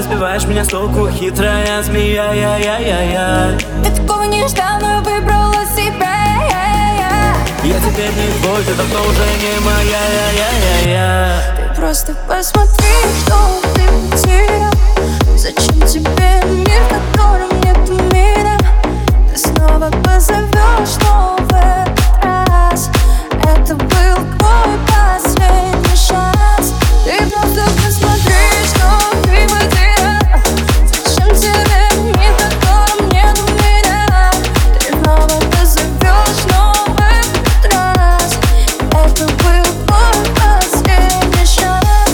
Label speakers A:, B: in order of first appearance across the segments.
A: Ты сбиваешь меня с толку, хитрая змея, я.
B: Ты такого не ждал, но я выбрала себя.
A: Я теперь не твой, ты давно уже не моя, я.
B: Ты просто посмотри, что ты потерял. Зачем тебе мир, в котором нету меня? Ты снова позовешь, но в этот раз это был твой последний шанс. Ты просто посмотри, что ты потерял. Зачем тебе мир, в котором нету меня? Ты снова позовешь, но в этот раз это был твой последний шанс.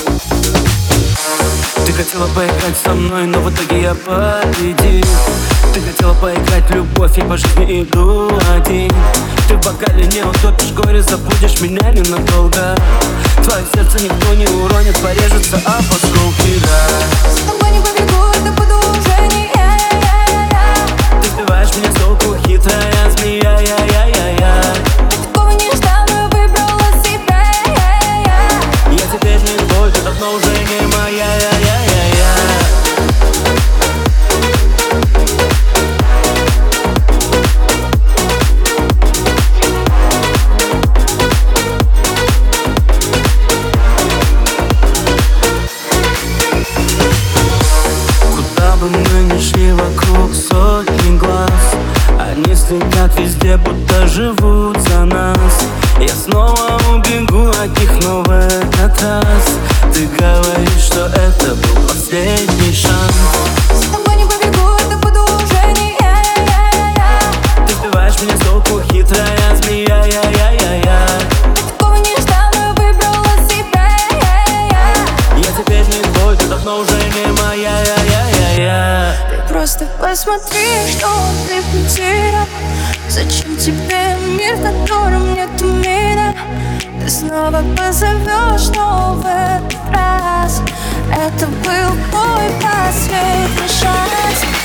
A: Ты хотела поиграть со мной, но в итоге я победил. Ты хотела поиграть в любовь, я по жизни иду один. Ты в бокале не утопишь горе, забудешь меня ненадолго. Твое сердце никто не уронит, порежется об осколки, да.
B: С тобой не побегу, это буду уже не я.
A: Ты сбиваешь меня с толку, хитрая змея, я.
B: Ты такого не ждал, но я выбрала себя.
A: Я теперь не твой, ты давно уже не моя, я. Мы не шли, вокруг сотни глаз. Они следят везде, будто живут за нас. Я снова убегу от них, но в этот раз ты говоришь, что это был последний шанс.
B: С тобой не побегу, это буду уже не я.
A: Ты сбиваешь меня с толку, хитрая змея, я.
B: Ты такого не ждал, но я выбрала себя.
A: Я теперь не твой, ты давно уже не моя, я.
B: Ты просто посмотри, что ты потерял. Зачем тебе мир, в котором нету меня? Ты снова позовешь, но в этот раз это был твой последний шанс.